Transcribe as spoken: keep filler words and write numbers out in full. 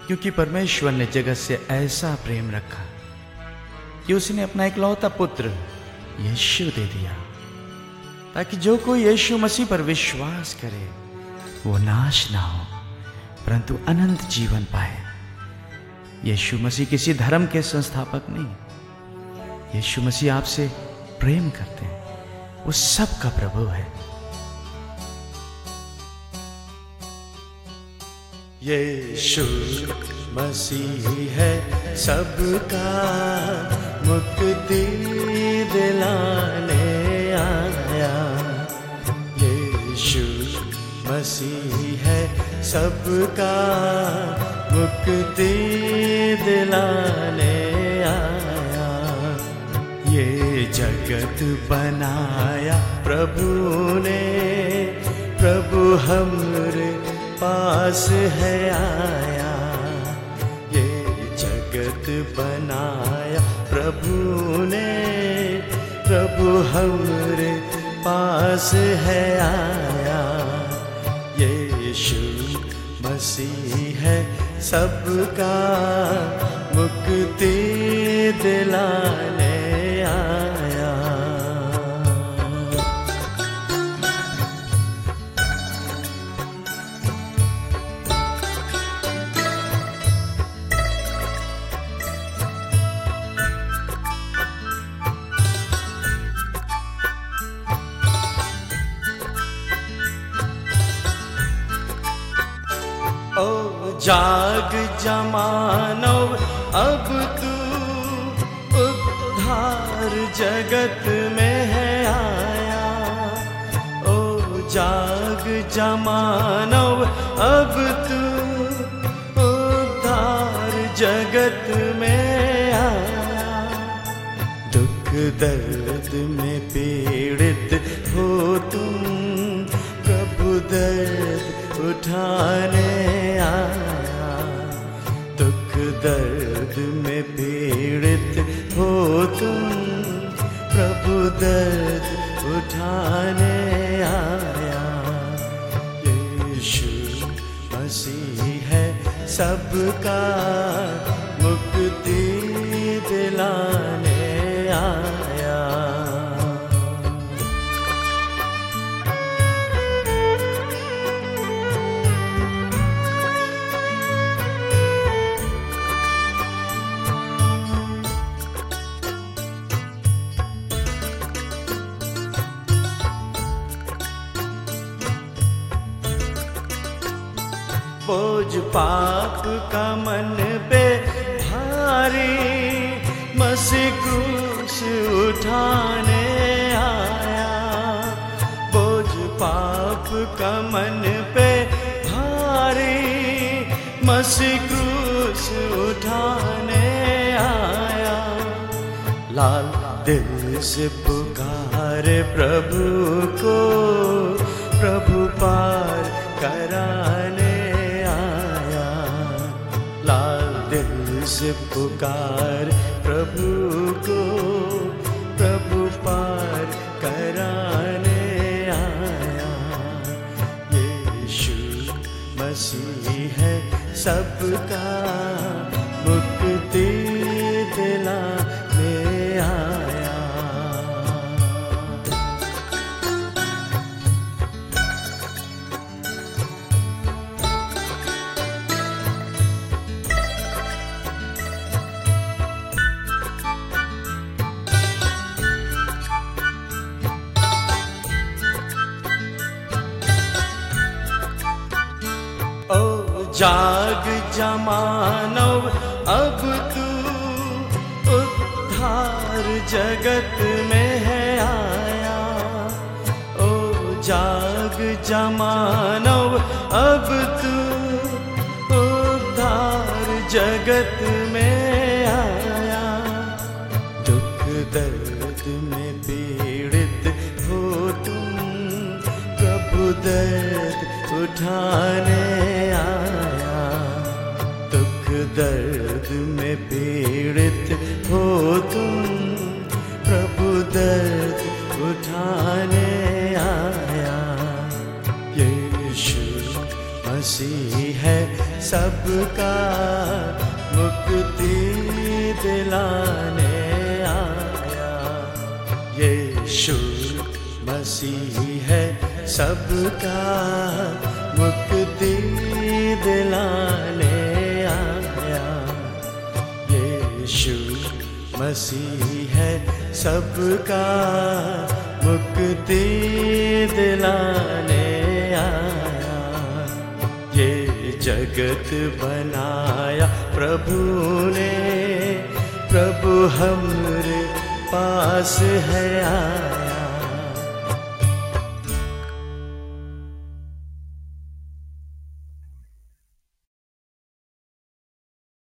क्योंकि परमेश्वर ने जगत से ऐसा प्रेम रखा कि उसने अपना इकलौता पुत्र यीशु दे दिया, ताकि जो कोई यीशु मसीह पर विश्वास करे वो नाश ना हो परंतु अनंत जीवन पाए। यीशु मसीह किसी धर्म के संस्थापक नहीं, यीशु मसीह आपसे प्रेम करते हैं, वो सब का प्रभु है। यीशु मसीह है सबका मुक्ति दिलाने आया। यीशु मसीह है सबका मुक्ति दिलाने आया। ये जगत बनाया प्रभु ने, प्रभु हमरे पास है आया। ये जगत बनाया प्रभु ने, प्रभु हमरे पास है आया। यीशु मसीह है सबका मुक्ति दिलाने आया। ओ जाग जमानो अब तू उद्धार जगत में है आया। ओ जाग जमानो अब तू उद्धार जगत में आया। दुख दर्द में पीड़ित हो तुम, प्रभु दर्द उठाने आया। दुख दर्द में पीड़ित हो तुम, प्रभु दर्द उठाने आया। यीशु मसीह है सबका मुक्ति दिलाने आया। बोझ पाप का मन पे भारी, मसीह क्रूस उठाने आया। बोझ पाप का मन पे भारी, मसीह क्रूस उठाने आया। लाल दिल से पुकारे प्रभु को, प्रभु पार कराने से पुकार प्रभु को, प्रभु पार कराने आया। यीशु मसीह है सबका मुक्ति दिलाने आया। जाग जमानो अब तू उद्धार जगत में है आया। ओ जाग जमानो अब तू उद्धार जगत में आया। दुख दर्द में पीड़ित हो तुम, प्रभु दर्द उठाने आया। दुख दर्द में पीड़ित हो तुम, प्रभु दर्द उठाने आया। यीशु मसीह है सबका मुक्ति दिलाने आया। यीशु मसीह है सबका मुक्ति दिलाने आया। यीशु मसीह है सबका मुक्ति दिलाने आया। ये जगत बनाया प्रभु ने, प्रभु हमरे पास है आया।